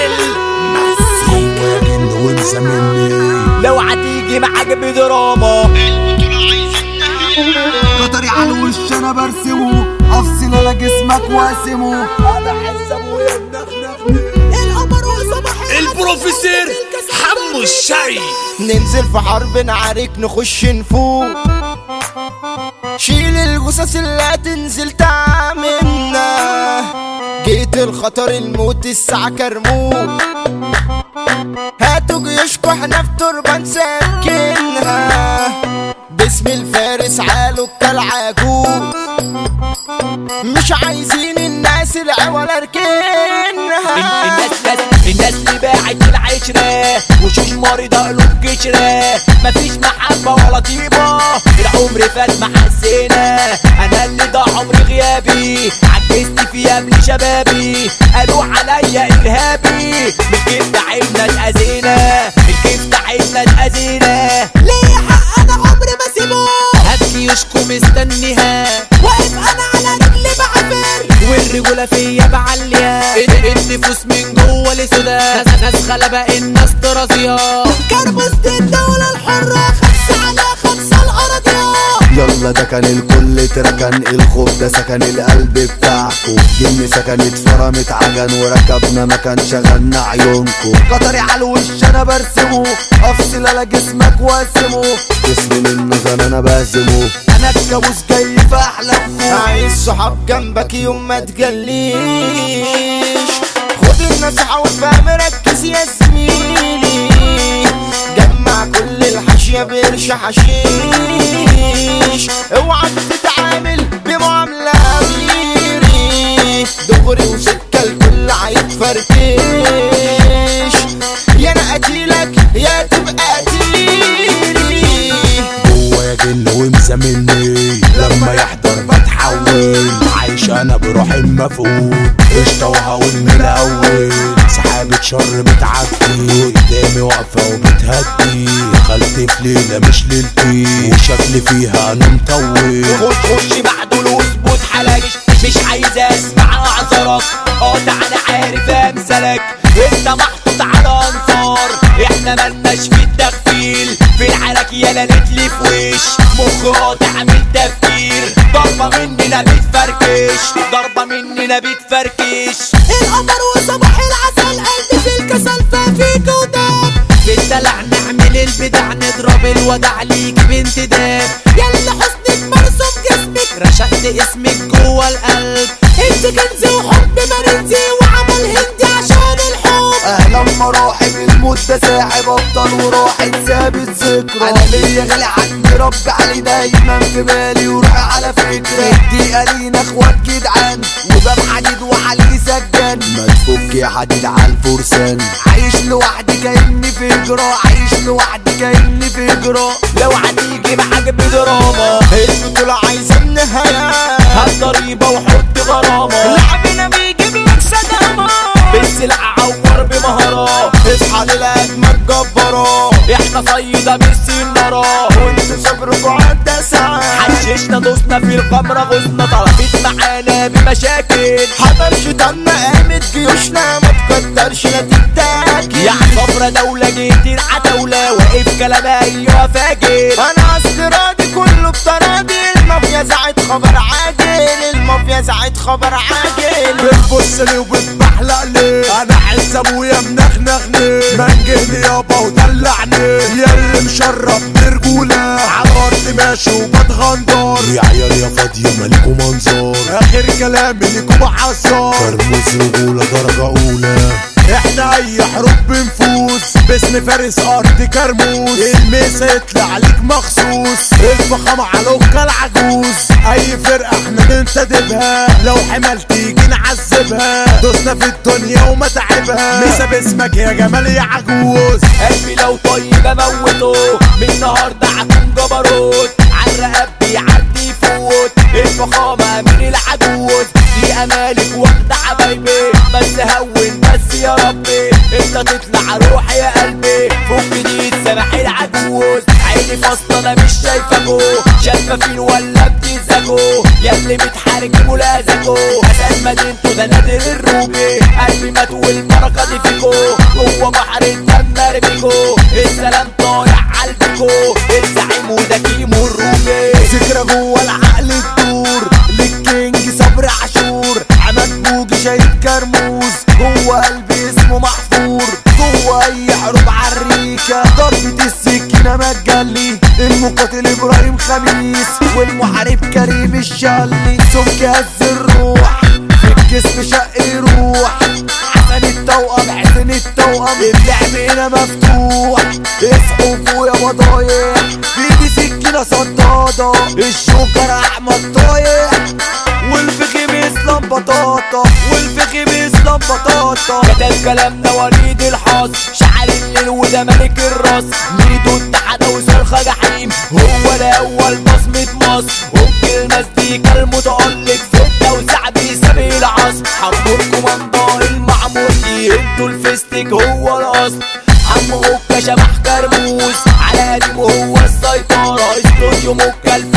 مزيكا جن وانسى مني لو هتيجي معاك بدراما قطري على الوش انا برسمه، افصل انا جسمك واقسمه. انا حس ابويا منخنخني القمر وصباح البروفيسور حمو الشاي. ننزل في حرب نعارك نخش نفوق، شيل الجثث اللي هتنزل تعملنا. جيت الخطر الموت الساعة كرموك، هاتوا جيوشكوا احنا في تربة نسكنها. باسم الفارس عالو كالعجوز، مش عايزين الناس العوالة اركنها. الناس اللي باعت العشرة وشوش مريضة قلوب جشرة، مفيش محبة ولا طيبة، العمر فات محسنة. انا اللي ضاع عمري غيابي، عجزت في قبل شبابي، قالوا عليا ارهابي. من كيف تعبنا اتأذينا، من كيف تعبنا اتأذينا. ليه حق انا عمري ما سيبه، هات جيوشكم مستنيها، واقف انا على رجلي بعبر، والرجولة فيا بعليا. النفوس من جوه لسودا، ناس غلبة الناس ترازيها. كربس دي الدولة الحرة، 5 على 5 الأراضية. يلا ده كان الكل تركن، الخوف ده سكن القلب بتاعكو. جن سكنت فرمت عجن وركبنا مكان شغلنا عيونكو. قطري على الوش انا برسمه، افصل على جسمك واسمه. جسم من نظر انا بهزمه، انا الكابوس جاي في احلامكو. عايز صحاب جنبك يوم ما تجليش، خد النصيحة وفهم ركز يا زميلي. جمع كل الحاشية بقرش حشيش، اوعى تتعامل بمعاملة أميري. دغري وسكة الكل هيتفركش، يا انا قتيلك يا تبقى قتيلي. هو يا جن وانسى مني، لما يحضر بتحول. عايش انا بروحي مفقود، قشطة وهقول من الاول. سحابة شر بتعدي قدامي واقفة وبتهدي. دخلت في ليلة مش ليلتي، وشكلي فيها انا مطول. خش معدول واظبط حالك، مش عايز اسمع اعذارك. انا عارف امثلك، انت محطوط على انصار. احنا ملناش في التغفيل، في العرك يالا نتلي في وش. مخ قاطع من تفكير، ضربة مننا بتفركش، ضربة مننا بتفركش. القمر وصباح العسل، قلبي في الكسل ففيك وداب. في الدلع نعمل البدع، نضرب الودع ليك بنت داب. يلا حسنك مرسوم جسمك، رشقت اسمك جوه القلب. انت كنزي وحب مرنزي، وعمل هندي عشان الحب. اهلا مراحب الموت ده ساحب ابطال وراحت ثابت ذكرى. انا ليا غالي عندي رب علي دايما في بالي وروحي على فكرة. الدقيقة لينا اخوات جدعان، وباب حديد وحلقي سجان. ما تفك يا حديد عالفرسان، عايش لوحدي كأني في هجرة، عايش لوحدي كأني في هجرة. لو هتيجي معاك بدراما، البطولة عايزة النهاية، هات ضريبة وحط غرامة. لعبنا بيجيب لك صدمة، بالسلع عور بمهارات. اصحى للأجمد جبارة، احنا صيدة بالسنارة، وانتوا صبركوا عدى ساعة. حششنا دوسنا في الخمرة، غصنا طلبت معانا بمشاكل. حضر شيطاننا قامت جيوشنا، ما تقدرش لا تتاكل. يا صفرة دولة جيت العتاولة، واقف كلام ايوه فاجر. انا استرادي كله بطرادي، المافيا زعت خبر عاجل، المافيا زعت خبر عاجل. بتبص لي وبتبحلق لي، انا حس ابويا منخنخني. منجهني يابا ودلعني، ياللي مشرب برجولة. على الارض ماشي وبتغندر، يا عيال يا فاضية مالكوا منظر. اخر كلامي ليكوا بحذر، كرموز رجولة درجة اولى. احنا اي حروب بنفوز، باسم فارس ارض كرموز. الميسا يطلع عليك مخصوص، الفخامة علوكا العجوز. اي فرقة احنا بنتدبها، لو حمل تيجي نعذبها. دوسنا في الدنيا وما تعبها، ميسا باسمك يا جمال يا عجوز. قلبي لو طيب اموته، من النهارده هكون جبروت. عالرقاب بيعدي يفوت، الفخامة من العجوز. دي امالك واخدة حبايبي، بس هون بس يا ربي. انت تطلع روحي يا قلبي، فوق جديد سماح العجوز. عيني فاصلة انا مش شايفاكو، شفافين ولا بتنساكو. ياللي بتحارب ملازكو، اسد مدينته ده نادر الروبي. قلبي مات والبركة دي فيكو، جوه قلبي اسمه محفور، جوه اي حروب عريكة ضربة السكينة ما تجلي. المقاتل ابراهيم خميس والمحارب كريم الشلي، سمك هز الروح في الجسم شق يروح. حسن التوأم حسن التوأم اللعب هنا مفتوح. اصحوا فوق يا بضايع في سكينة صدادة، الشوكر احمد طايع والفخم اسلام بطاطا، والفخم اسلام بطاطا. كتب كلامنا وليد الحظ، شعر الليل وده ملك الراس. ميدو التحدى وصرخة جحيم، هو الاول بصمة مصر. ممكن المزيكا المتألق في التوزيع بيسابق العصر. حرب الكوماندا المعموري انتوا الفستك هو الاصل. عم هوكا شبح كرموز على قديمه هو السيطرة. استوديو موكا